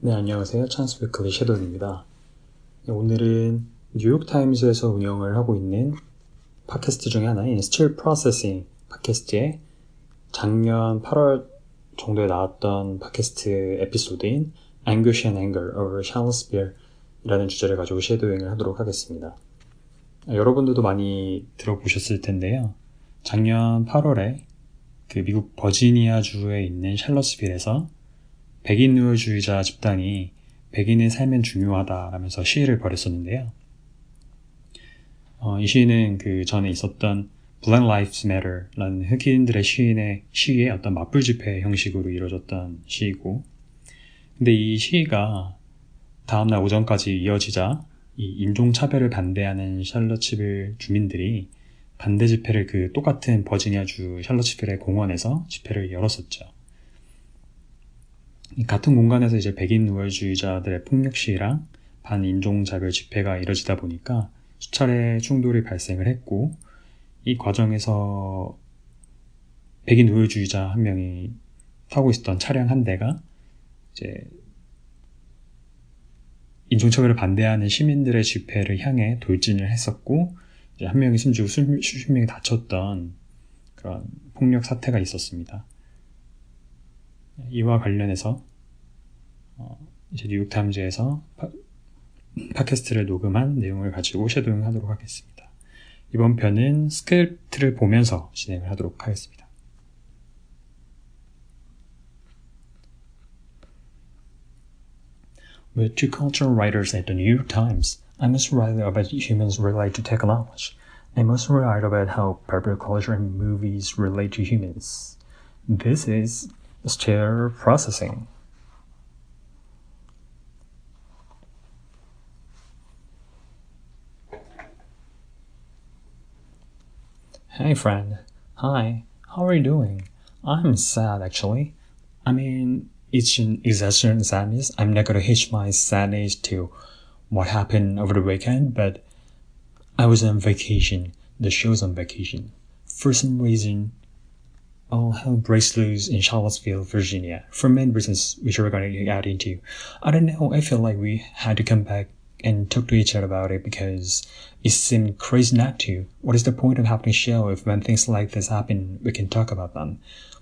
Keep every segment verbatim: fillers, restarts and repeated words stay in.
네, 안녕하세요. 찬스 위클리 섀도우입니다. 네, 오늘은 뉴욕타임즈에서 운영을 하고 있는 팟캐스트 중에 하나인 Still Processing 팟캐스트의 작년 팔월 정도에 나왔던 팟캐스트 에피소드인 Anguish and Anger over Charlottesville 이라는 주제를 가지고 섀도잉을 하도록 하겠습니다. 여러분들도 많이 들어보셨을 텐데요. 작년 팔월에 그 미국 버지니아주에 있는 샬럿스빌에서 백인 우월주의자 집단이 백인의 삶은 중요하다라면서 시위를 벌였었는데요. 어, 이 시위는 그 전에 있었던 Black Lives Matter라는 흑인들의 시위의, 시위의 어떤 맞불 집회 형식으로 이루어졌던 시위고, 근데 이 시위가 다음날 오전까지 이어지자 이 인종차별을 반대하는 샬럿스빌 주민들이 반대 집회를 그 똑같은 버지니아주 샬럿스빌의 공원에서 집회를 열었었죠. 같은 공간에서 이제 백인 우월주의자들의 폭력 시위랑 반인종차별 집회가 이뤄지다 보니까 수차례 충돌이 발생을 했고, 이 과정에서 백인 우월주의자 한 명이 타고 있었던 차량 한 대가 이제 인종차별을 반대하는 시민들의 집회를 향해 돌진을 했었고, 이제 한 명이 숨지고 수십 명이 다쳤던 그런 폭력 사태가 있었습니다. 이와 관련해서 어, 이제 뉴욕타임즈에서 파, 팟캐스트를 녹음한 내용을 가지고 섀도잉 하도록 하겠습니다. 이번 편은 스크립트를 보면서 진행을 하도록 하겠습니다. With two cultural writers at the New York Times, I must write about humans relate to technology. I must write about how popular culture and movies relate to humans. This is still processing. Hey friend. Hi. How are you doing? I'm sad actually. I mean, it's an exaggeration sadness. I'm not gonna hitch my sadness to what happened over the weekend, but I was on vacation. The show's on vacation. For some reason, all hell breaks loose in Charlottesville, Virginia, for many reasons which we're going to get into. I don't know, I feel like we had to come back and talk to each other about it because it seemed crazy not to. What is the point of having a show if when things like this happen, we can talk about them?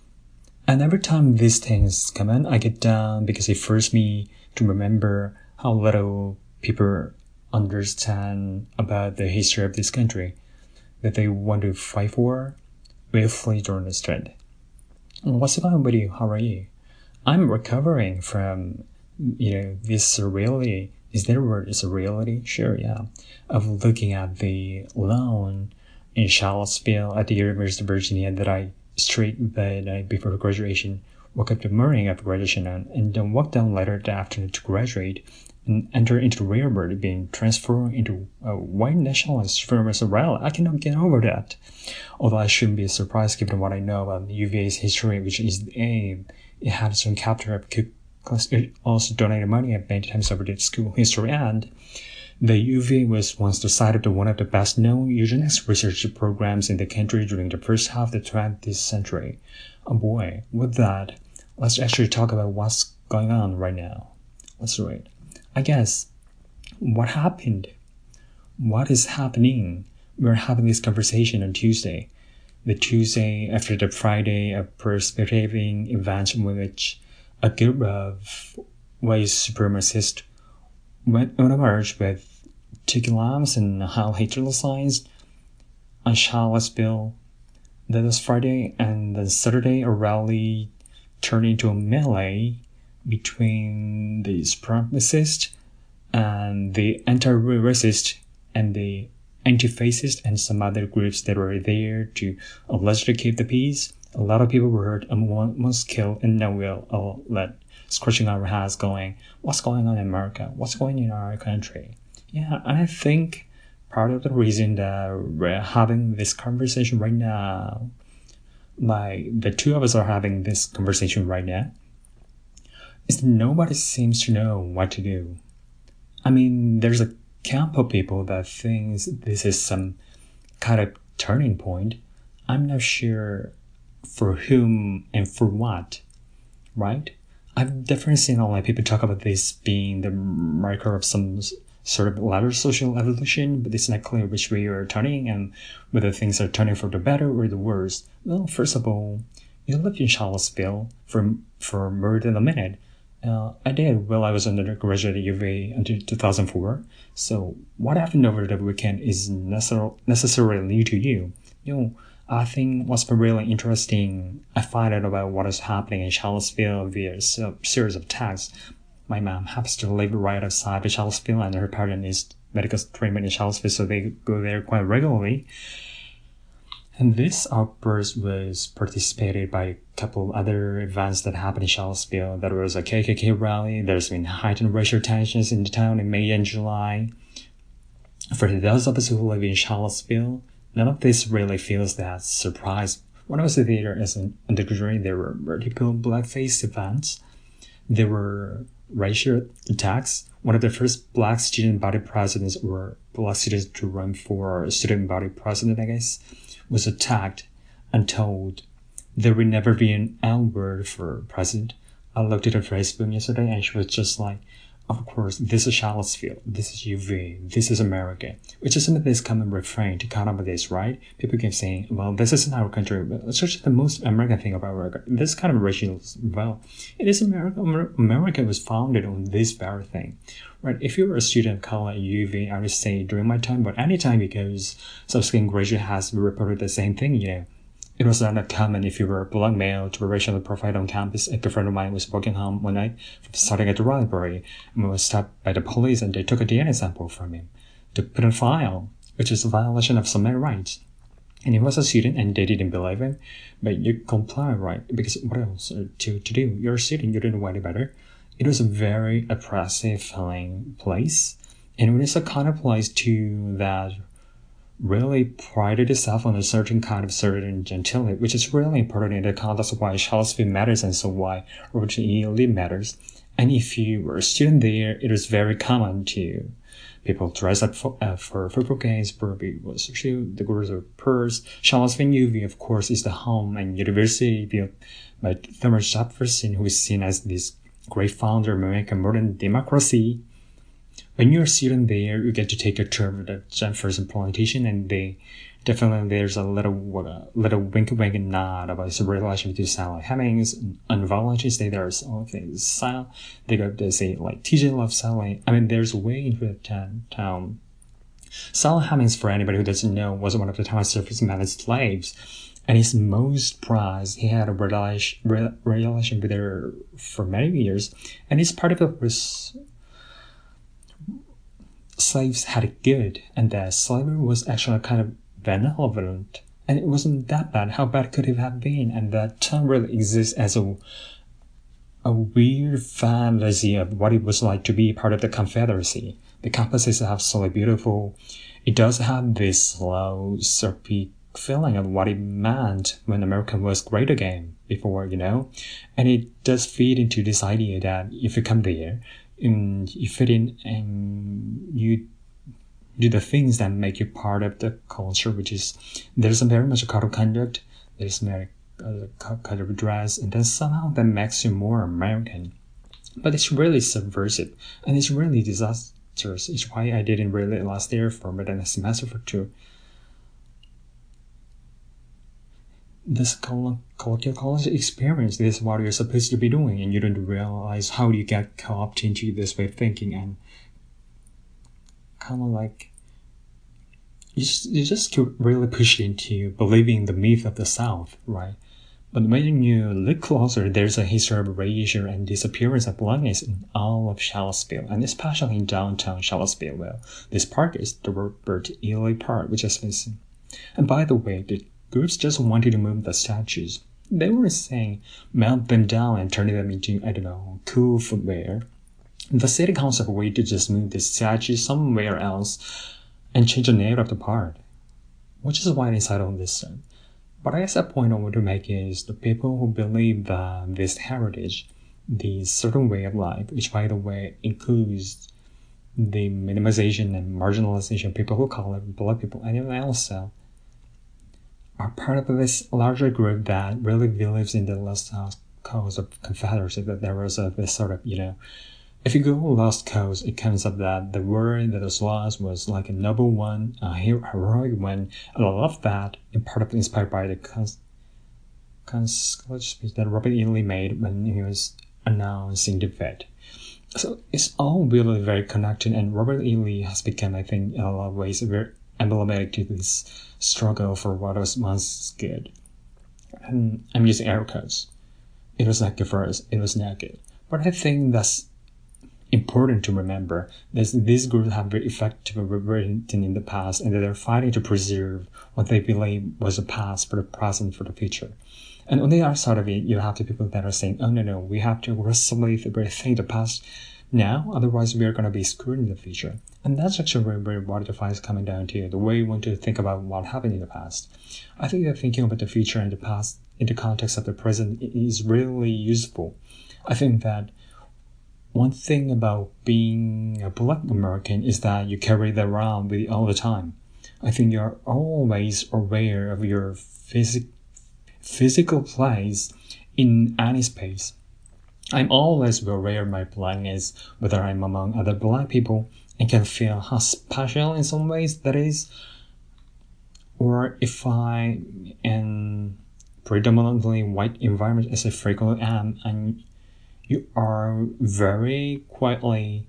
And every time these things come in, I get down because it forces me to remember how little people understand about the history of this country that they want to fight for. Willfully don't understand. What's going on with you? How are you? I'm recovering from, you know, this surreality. Is that a word? Is surreality? Sure, yeah. Of looking at the lawn in Charlottesville at the University of Virginia that I straight bed uh, before graduation, woke up the morning after graduation and, and then walked down later that afternoon to graduate and enter into the railroad being transformed into a white nationalist firm as well. I cannot get over that. Although I shouldn't be surprised given what I know about U V A's history, which is the aim. It had some capture of class. It also donated money at many times over the school history, and the U V A was once the site of the one of the best known eugenics research programs in the country during the first half of the twentieth century. Oh boy, with that, let's actually talk about what's going on right now. Let's do it. I guess, what happened? What is happening? We're having this conversation on Tuesday. The Tuesday after the Friday of perspicating event in which a group of white supremacists went on a march with ticket lamps and Heil Hitler signs on Charlottesville. That was Friday, and then Saturday a rally turned into a melee between the supremacists and the anti-racist and the anti-fascist and some other groups that were there to allegedly keep the peace. A lot of people were hurt and one was killed, and now we're all let scratching our heads going, what's going on in America? What's going on in our country? Yeah, and I think part of the reason that we're having this conversation right now, like the two of us are having this conversation right now, is that nobody seems to know what to do. I mean, there's a camp of people that thinks this is some kind of turning point. I'm not sure for whom and for what, right? I've definitely seen a lot of people talk about this being the marker of some sort of latter social evolution, but it's not clear which way you're turning and whether things are turning for the better or the worse. Well, first of all, you lived in Charlottesville for for more than a minute. Uh, I did while I was an undergraduate at U V A until two thousand four. So what happened over the weekend is necessar- necessarily new to you. You know, I think what's been really interesting, I find out about what is happening in Charlottesville via a series of texts. My mom happens to live right outside of Charlottesville, and her parent is medical treatment in Charlottesville, so they go there quite regularly. And this outburst was participated by a couple other events that happened in Charlottesville. There was a K K K rally. There's been heightened racial tensions in the town in May and July. For those of us who live in Charlottesville, none of this really feels that surprise. When I was there as an undergraduate, there were multiple blackface events. There were racial attacks. One of the first black student body presidents, or black students to run for student body president, I guess, was attacked and told there would never be an N word for president. I looked at her Facebook yesterday and she was just like, of course, this is Charlottesville, this is U V A, this is America, which is some of this common refrain to kind of this, right? People keep saying, well, this isn't our country, but it's just the most American thing about America. This kind of racial, well, it is America. America was founded on this very thing, right? If you were a student of color at U V A, I would say during my time, but any time, because subsequent graduate has reported the same thing, you know. It was not common if you were a black male to be racially profiled on campus. A good friend of mine was walking home one night from studying at the library and was stopped by the police, and they took a D N A sample from him to put on file, which is a violation of some rights. And he was a student and they didn't believe him, but you comply, right? Because what else to, to do? You're a student, you didn't know any better. It was a very oppressive feeling place, and it was a kind of place too that really prided itself on a certain kind of certain gentility, which is really important in the context of why Charlottesville matters and so why Robert E. Lee matters. And if you were a student there, it was very common to people dress up for, uh, for football games. Burby was shoe, the girls are purse. Charlottesville U V, of course, is the home and university built by Thomas Jefferson, who is seen as this great founder of American modern democracy. When you're a student there, you get to take a tour of the Jefferson plantation, and they definitely there's a little uh, little wink wink and nod about his relation to Sally Hemings and Valentine's Day. There's all things Sally. They go to say like T J loves Sally. I mean, there's way into the town. town. Sally Hemings, for anybody who doesn't know, was one of the town's servicemen slaves, and he's most prized. He had a relation relation with her for many years, and his part of it was slaves had it good, and that slavery was actually kind of benevolent, and it wasn't that bad. How bad could it have been? And that term really exists as a a weird fantasy of what it was like to be part of the Confederacy. The campus is absolutely beautiful. It does have this slow, syrupy feeling of what it meant when America was great again before, you know, and it does feed into this idea that if you come there, and you fit in and you do the things that make you part of the culture, which is there's a very much a code of conduct, there's very a code of dress, and then somehow that makes you more American. But it's really subversive and it's really disastrous. It's why I didn't really last there for more than a semester or two. This colloquial college experience, this is what you're supposed to be doing, and you don't realize how you get caught into this way of thinking, and kind of like you just, you just get really pushed into believing the myth of the South, right? But when you look closer, there's a history of erasure and disappearance of belongings in all of Charlottesville, and especially in downtown Charlottesville. Well, this park is the Robert E. Lee Park, which is missing. And by the way, the groups just wanted to move the statues. They were saying melt them down and turn them into, I don't know, cool footwear. The city council agreed to just move the statue somewhere else and change the name of the park, which is why they settled this. But I guess the point I want to make is the people who believe that this heritage, this certain way of life, which by the way includes the minimization and marginalization of people who call it black people and everyone else, uh, are part of this larger group that really believes in the lifestyle cause of Confederacy, that there was a this sort of, you know, if you Google lost cause, it comes up that the word that was lost was like a noble one, a heroic one, and I love that, and part of it inspired by the cons- cons- speech that Robert E. Lee made when he was announcing defeat. So it's all really very connected, and Robert E. Lee has become, I think, in a lot of ways, very emblematic to this struggle for what was once good. And I'm using air quotes. It was not good for us, it was not good. But I think that's important to remember that these groups have very effectively written in the past, and that they're fighting to preserve what they believe was the past for the present, for the future. And on the other side of it, you have the people that are saying, oh, no, no, we have to aggressively rethink the past now, otherwise we are going to be screwed in the future. And that's actually very, very what the fight is coming down to, the way you want to think about what happened in the past. I think that thinking about the future and the past in the context of the present is really useful. I think that one thing about being a Black American is that you carry that around with you all the time. I think you're always aware of your physical physical place in any space. I'm always aware of my blackness, whether I'm among other Black people, and can feel how special in some ways that is, or if I am predominantly white environment as I frequently am, and you are very quietly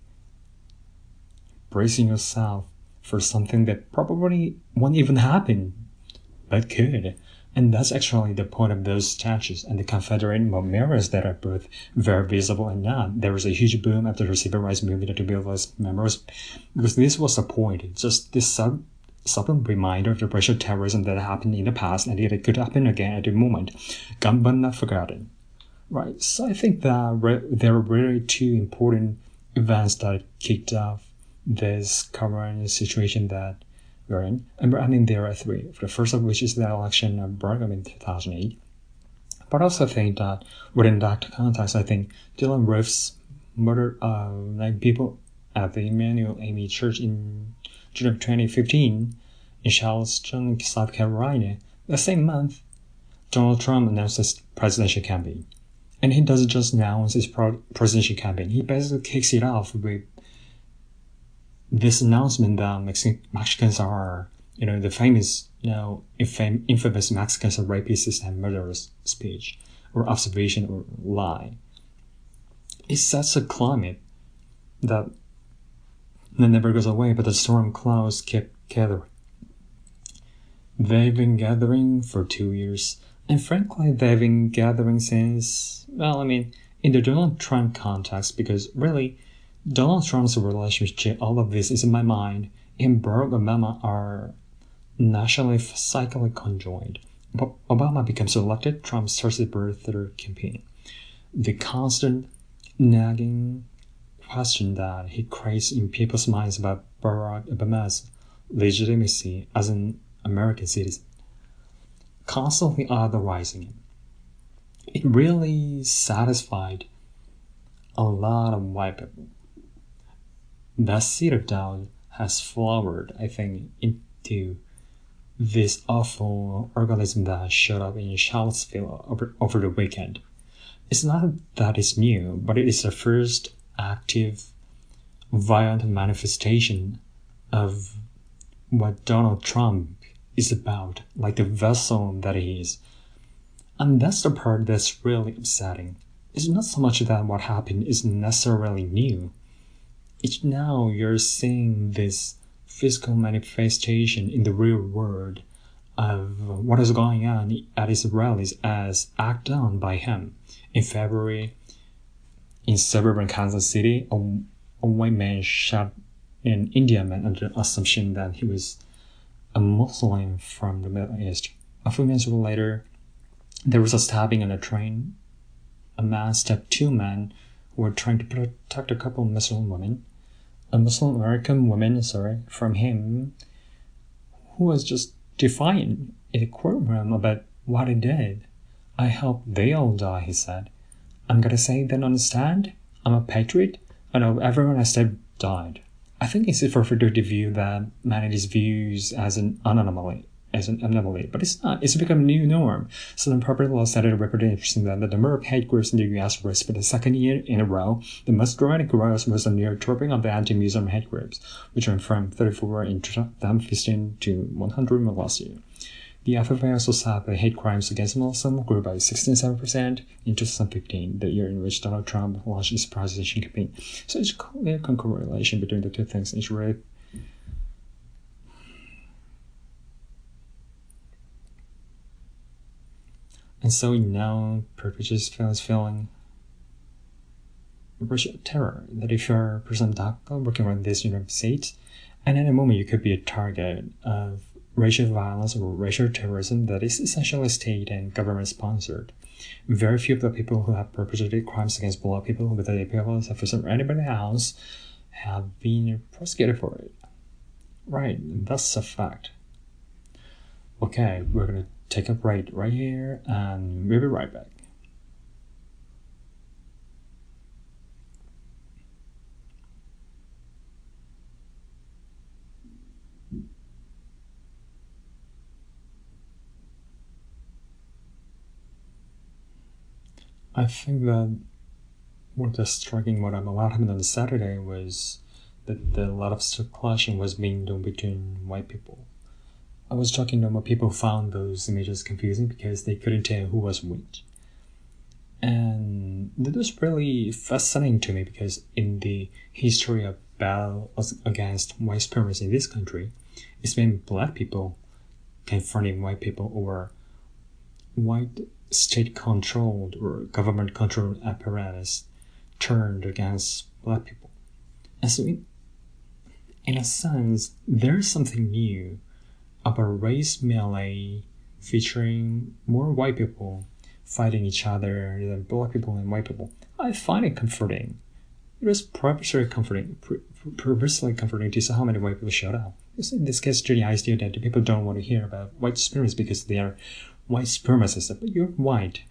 bracing yourself for something that probably won't even happen, but could. And that's actually the point of those statues and the Confederate memorials that are both very visible and not. There was a huge boom after the civil rights movement to build those memorials, because this was the point. Just this sub, subtle reminder of the racial terrorism that happened in the past, and yet it could happen again at the moment, gone but not forgotten. Right, so I think that re- there are really two important events that kicked off this current situation that we're in. And I mean, there are three. The first of which is the election of Barack Obama in two thousand eight. But I also think that within that context, I think Dylann Roof's murder of nine people at the Emmanuel AME Church in June of twenty fifteen in Charleston, South Carolina, the same month, Donald Trump announced his presidential campaign. And he doesn't just announce his presidential campaign, he basically kicks it off with this announcement that Mexican, Mexicans are, you know, the famous, you know, infam- infamous Mexicans are rapists and murderers speech, or observation, or lie. It sets a climate that, that never goes away, but the storm clouds keep gathering. They've been gathering for two years. And frankly, they've been gathering since, well, I mean, in the Donald Trump context, because really, Donald Trump's relationship, all of this is in my mind, and Barack Obama are nationally cyclically conjoined. But Obama becomes elected, Trump starts the birther campaign. The constant nagging question that he creates in people's minds about Barack Obama's legitimacy as an American citizen, constantly otherizing him. It really satisfied a lot of white people. That seed of doubt has flowered, I think, into this awful organism that showed up in Charlottesville over, over the weekend. It's not that it's new, but it is the first active, violent manifestation of what Donald Trump is about, like the vessel that he is. And that's the part that's really upsetting. It's not so much that what happened is necessarily new. It's now you're seeing this physical manifestation in the real world of what is going on at his rallies as acted on by him. In February, in suburban Kansas City, a, a white man shot an Indian man under the assumption that he was a Muslim from the Middle East. A few minutes later, there was a stabbing on a train. A man stabbed two men who were trying to protect a couple of Muslim women. A Muslim American woman, sorry, from him, who was just defiant in the courtroom about what he did. I hope they all die, he said. I'm gonna say they don't understand. I'm a patriot. I know everyone I said died. I think it's for further to view that man his views as an anomaly, as an anomaly, but it's not. It's become a new norm. Southern property law started reporting interesting that the number of hate groups in the U S rose for the second year in a row. The most dramatic growth was the near tripling of the anti-museum hate groups, which went from thirty-four in two thousand fifteen to one hundred last year. The F F A also said that hate crimes against Muslims grew by sixteen point seven percent in two thousand fifteen, the year in which Donald Trump launched his presidential campaign. So it's a clear correlation between the two things. It's really And so now perpetrators feel feeling racial terror that if you're President DACA working on this United States, and at a moment you could be a target of racial violence or racial terrorism that is essentially state and government sponsored. Very few of the people who have perpetrated crimes against black people with the equivalence of anybody else have been prosecuted for it. Right, that's a fact. Okay, we're gonna take a break right here and we'll be right back. I think that what the striking what what happened on Saturday was that a lot of clashing was being done between white people. I was talking to more people who found those images confusing because they couldn't tell who was which. And that was really fascinating to me because in the history of battle against white supremacy in this country, it's been black people confronting white people or white state-controlled or government-controlled apparatus turned against black people. And so in, in a sense, there's something new about race melee featuring more white people fighting each other than black people and white people. I find it comforting. It was purposely comforting, purposely comforting to see how many white people showed up. In this case, to the idea that the people don't want to hear about white supremacists because they are white supremacists, but you're white.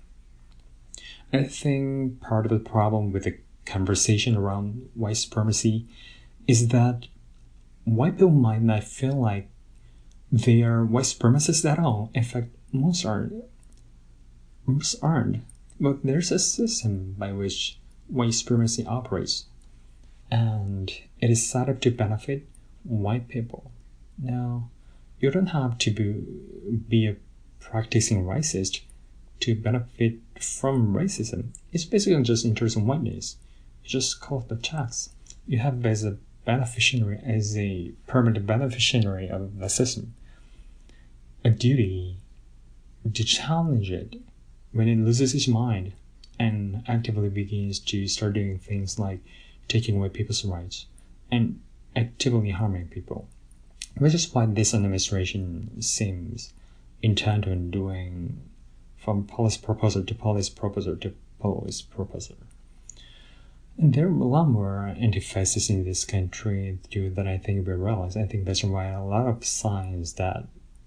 I think part of the problem with the conversation around white supremacy is that white people might not feel like they are white supremacists at all. In fact, most aren't. Most aren't. But there's a system by which white supremacy operates, and it is set up to benefit white people. Now, you don't have to be, be a practicing racist to benefit from racism. It's basically just interest in whiteness. You just collect the tax. You have as a beneficiary, as a permanent beneficiary of the system, a duty to challenge it when it loses its mind and actively begins to start doing things like taking away people's rights and actively harming people. Which is why this administration seems intent on doing from police proposer to police proposer to police proposer. And there are a lot more anti-fascists in this country too that I think we realize. I think that's why a lot of signs that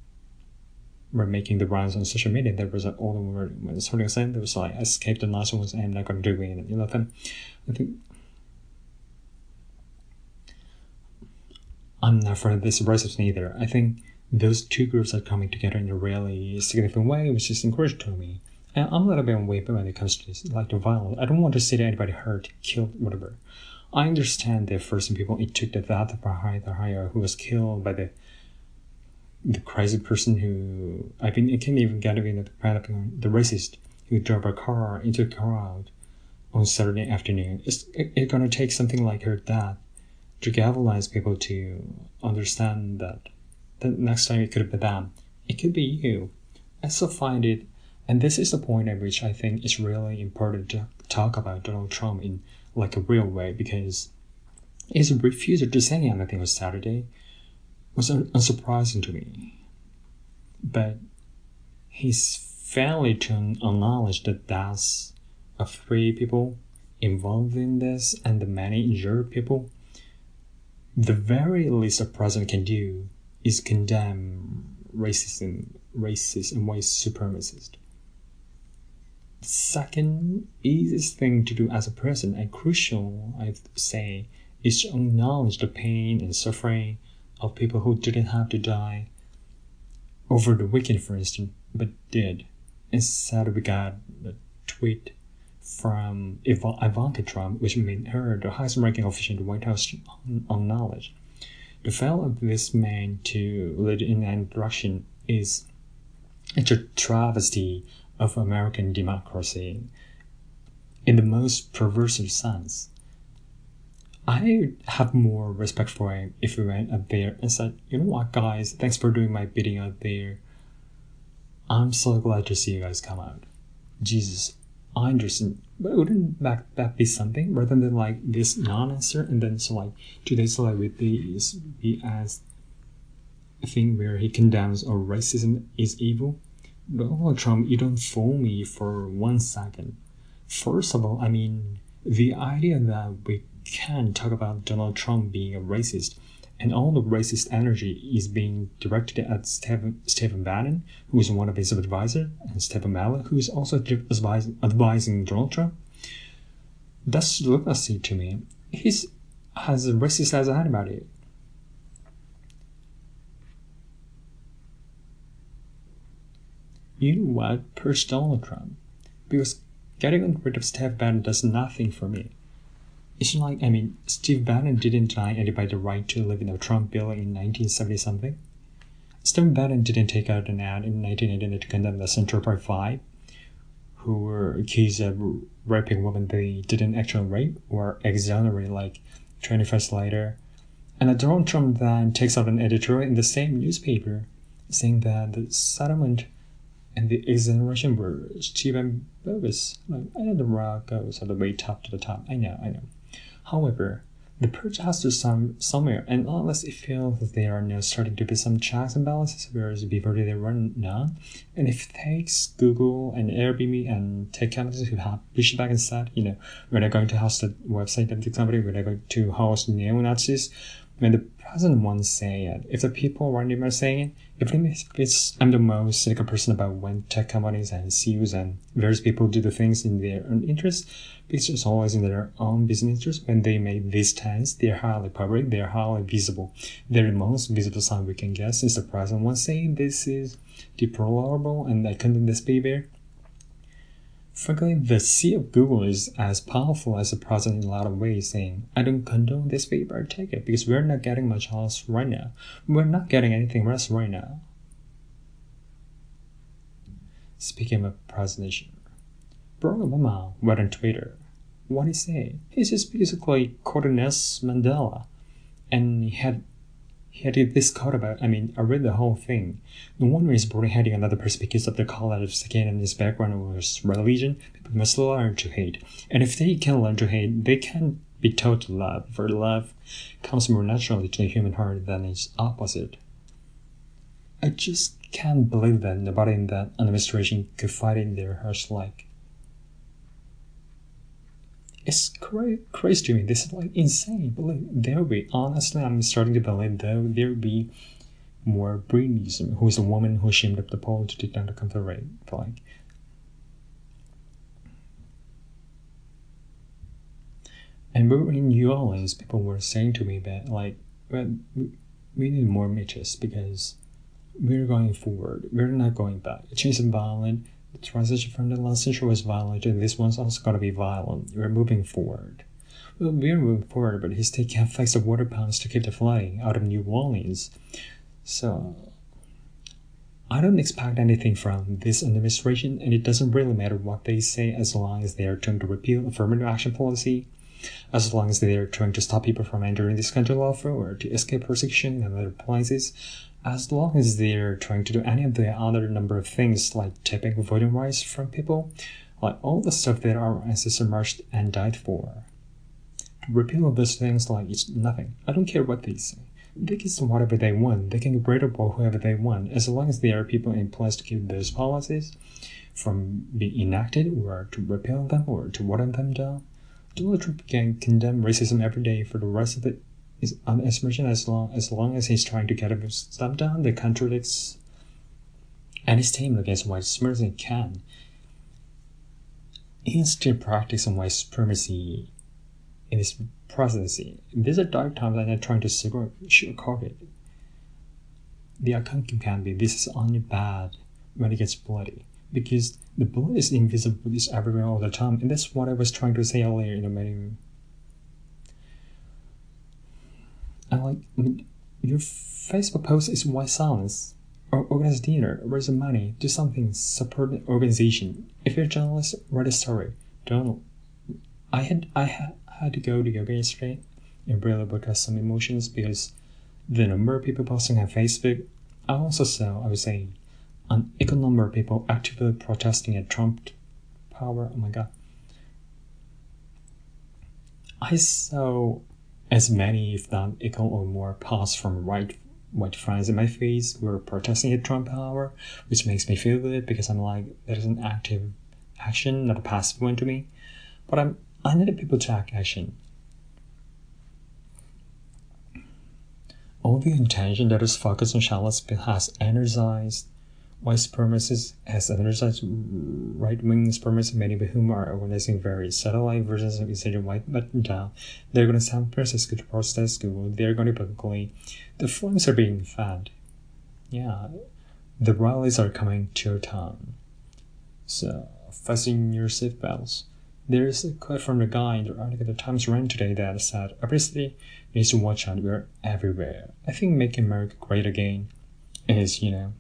were making the rounds on social media, there was an older woman when starting saying there was like escape the nice ones, I'm not gonna do it, you know them. I think I'm not for this racism either. I think those two groups are coming together in a really significant way, which is encouraging to me. And I'm a little bit away when it comes to this, like the violence. I don't want to see anybody hurt, killed, whatever. I understand the first people it took the Vata Prahaya who was killed by the the crazy person who I think it can't even get away the the racist who drove a car into a crowd on Saturday afternoon. It's it, it's gonna take something like her dad to galvanize people to understand that the next time it could be them, it could be you. I still find it, and this is the point at which I think it's really important to talk about Donald Trump in like a real way, because his refusal to say anything on Saturday was un- unsurprising to me. But his failure to acknowledge the deaths of three people involved in this and the many injured people, the very least a president can do is condemn racism, racist and white supremacist. The second easiest thing to do as a president, and crucial, I'd say, is to acknowledge the pain and suffering of people who didn't have to die over the weekend, for instance, but did. Instead, we got a tweet from Iv- Ivanka Trump, which made her the highest-ranking official in the White House on, on knowledge. The failure of this man to lead in any direction is a travesty of American democracy in the most perverse sense. I have more respect for him if he went up there and said, you know what, guys, thanks for doing my bidding out there. I'm so glad to see you guys come out. Jesus, I understand. But wouldn't that, that be something rather than like this non-answer and then so like two days later with this be as a thing where he condemns or racism is evil? Donald Trump, you don't fool me for one second. First of all, I mean, the idea that we can talk about Donald Trump being a racist and all the racist energy is being directed at Stephen, Stephen Bannon, who is one of his advisors, and Stephen Miller, who is also advising, advising Donald Trump. That's lunacy to me. He's as racist as anybody. You know what? Purge Donald Trump. Because getting rid of Steve Bannon does nothing for me. It's like, I mean, Steve Bannon didn't deny anybody the right to live in a Trump bill in nineteen seventy something. Steve Bannon didn't take out an ad in nineteen eighty-nine to condemn the Central Park Five, who were accused of raping women they didn't actually rape or exonerate like twenty years later. And Donald Trump then takes out an editorial in the same newspaper saying that the settlement and the exoneration were cheap and bogus. Like, I know the rock goes all the way top to the top. I know, I know. However, the purge has to some somewhere, and unless it feels there are now starting to be some checks and balances, whereas before they were none, and if it takes Google and Airbnb and tech companies who have pushed back and said, you know, we're not going to host the website of the company, we're not going to host neo-Nazis, when the president once saying it, if the people around him are saying it, if it's, I'm the most cynical person about when tech companies and C E Os and various people do the things in their own interest, because it's always in their own business interest. When they make these stands, they're highly public, they're highly visible. They're the most visible sign we can get since the president once saying this is deplorable and I condemn this behavior. Frankly, the C E O of Google is as powerful as the president in a lot of ways, saying, I don't condone this behavior, take it, because we're not getting much else right now. We're not getting anything else right now. Speaking of presidential, Barack Obama went on Twitter. What did he say? He's just basically quoting Nelson Mandela. And he had He had this quote about, I mean, I read the whole thing. No wonder he's boarding having another perspective of the college of second and his background was religion. People must learn to hate. And if they can learn to hate, they can be taught to love. For love comes more naturally to the human heart than its opposite. I just can't believe that nobody in that administration could fight in their hearts like. It's cra- crazy to me. This is like insane. But like, there will be, honestly, I'm starting to believe though there will be more Britney, who is a woman who shamed up the pole to take down the Confederate flag. And we were in New Orleans, people were saying to me that like, well, we need more Mitches because we're going forward. We're not going back. Change is violent. The transition from the last century was violent, and this one's also going to be violent. We're moving forward. Well, we're moving forward, but he's taking effects of water pumps to keep the flooding out of New Orleans. So, I don't expect anything from this administration, and it doesn't really matter what they say as long as they are trying to repeal affirmative action policy, as long as they are trying to stop people from entering this country lawful or to escape persecution in other places, as long as they're trying to do any of the other number of things like taking voting rights from people, like all the stuff that our ancestors marched and died for. To repeal those things like it's nothing. I don't care what they say. They can say whatever they want. They can get rid of whoever they want, as long as there are people in place to keep those policies from being enacted or to repeal them or to water them down. Donald Trump can condemn racism every day for the rest of it. His administration, as long as long as he's trying to get his stuff done that contradicts any statement against white supremacy can. He's still practicing white supremacy in his presidency. These are dark times, and I'm not trying to sugarcoat it. the outcome can be this is only bad when it gets bloody, because the blood is invisible, it's everywhere all the time, and that's what I was trying to say earlier in a minute. I like, I mean, your Facebook post is why silence, or organize dinner, raise money, do something, support an organization. If you're a journalist, write a story. Don't. I had I had, had to go to yoga yesterday and really broadcast some emotions because the number of people posting on Facebook. I also saw, I was saying, an equal number of people actively protesting at Trump power. Oh my god. I saw as many, if not equal or more, posts from right white friends in my face who are protesting at Trump power, which makes me feel good because I'm like, that is an active action, not a passive one to me. But I'm I needed people to take action. All the intention that is focused on Charlottesville has energized white supremacists, has energized right-wing supremacists, many of whom are organizing various satellite versions of Eastern White Button Down. They're going to San Francisco to protest school. They're going to publicly. The flames are being fed. Yeah, the rallies are coming to your town. So, fasten your seatbelts. There's a quote from the guy in the article the Times ran today that said, obviously, needs to watch out, we're everywhere. I think Make America Great Again is, you know,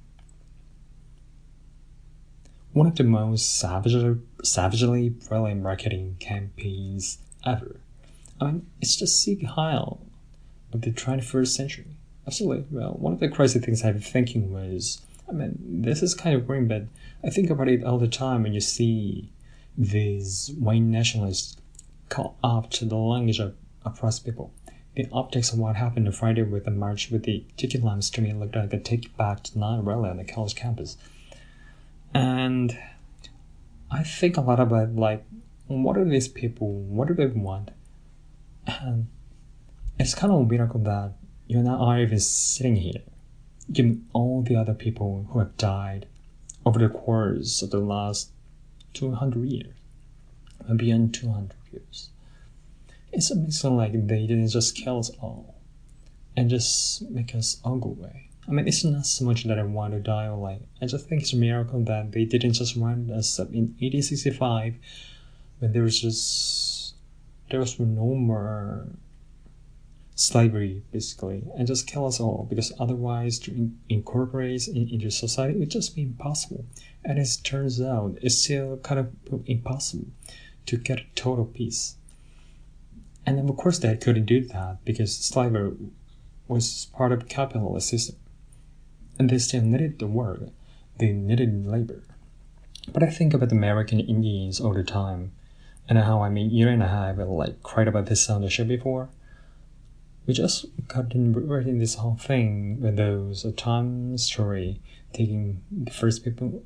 one of the most savagely, savagely brilliant marketing campaigns ever. I mean, it's just Sieg Heil of the twenty-first century. Absolutely. Well, one of the crazy things I've been thinking was, I mean, this is kind of grim, but I think about it all the time when you see these white nationalists call up to the language of oppressed people. The optics of what happened on Friday with the march with the ticket lamps to me looked like a Take Back Tonight rally on the college campus. And I think a lot about, like, what are these people? What do they want? And it's kind of a miracle that you and I are even sitting here, given all the other people who have died over the course of the last two hundred years, and beyond two hundred years. It's amazing, like, they didn't just kill us all and just make us all go away. I mean, it's not so much that I want to die or like, I just think it's a miracle that they didn't just round us up in eighteen sixty-five when there was just, there was no more slavery, basically, and just kill us all, because otherwise to in- incorporate in, into society, it would just be impossible. And as it turns out, it's still kind of impossible to get a total peace. And then of course they couldn't do that because slavery was part of the capitalist system. And they still needed the work. They needed labor. But I think about the American Indians all the time, and how, I mean, you and I have like cried about this on the show before. We just got in writing this whole thing with those a time story, taking the first people.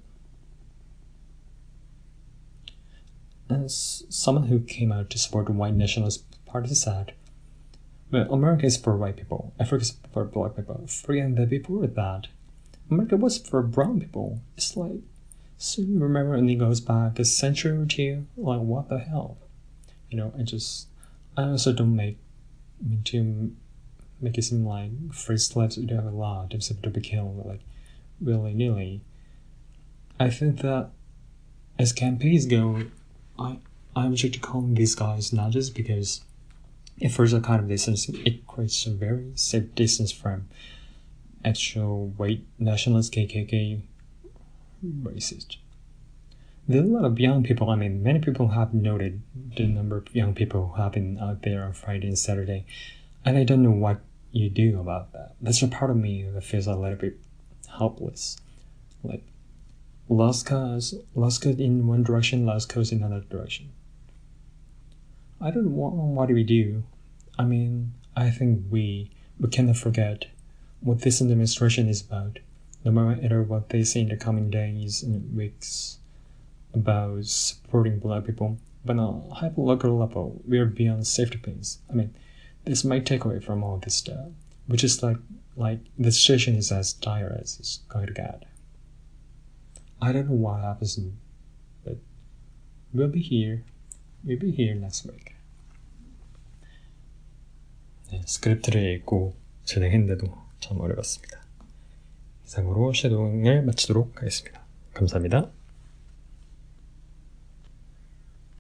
And someone who came out to support the white nationalist party said, well, America is for white people, Africa is for black people, forgetting that before that, America was for brown people. It's like, so you remember, and it goes back a century or two, like, what the hell? You know, I just, I also don't make, mean to make it seem like free slaves would have a lot of people to be killed, like, willy-nilly. I think that as campaigns go, I, I would like to call these guys not just because it first a kind of distance, it creates a very safe distance from actual white nationalist K K K racist. There are a lot of young people, I mean, many people have noted the number of young people who have been out there on Friday and Saturday, and I don't know what you do about that. That's a part of me that feels a little bit helpless. Like, lost cause, lost cause in one direction, lost cause in another direction. I don't know, what do we do? I mean, I think we, we cannot forget what this demonstration is about, no matter what they say in the coming days and weeks about supporting black people. But on a hyper-local level, we are beyond safety pins. I mean, this might take away from all this stuff, which is like, like the situation is as dire as it's going to get. I don't know what happens, but we'll be here. We'll be here next week. 네, 스크립트를 읽고 진행했는데도 참 어려웠습니다. 이상으로 쉐도잉을 마치도록 하겠습니다. 감사합니다.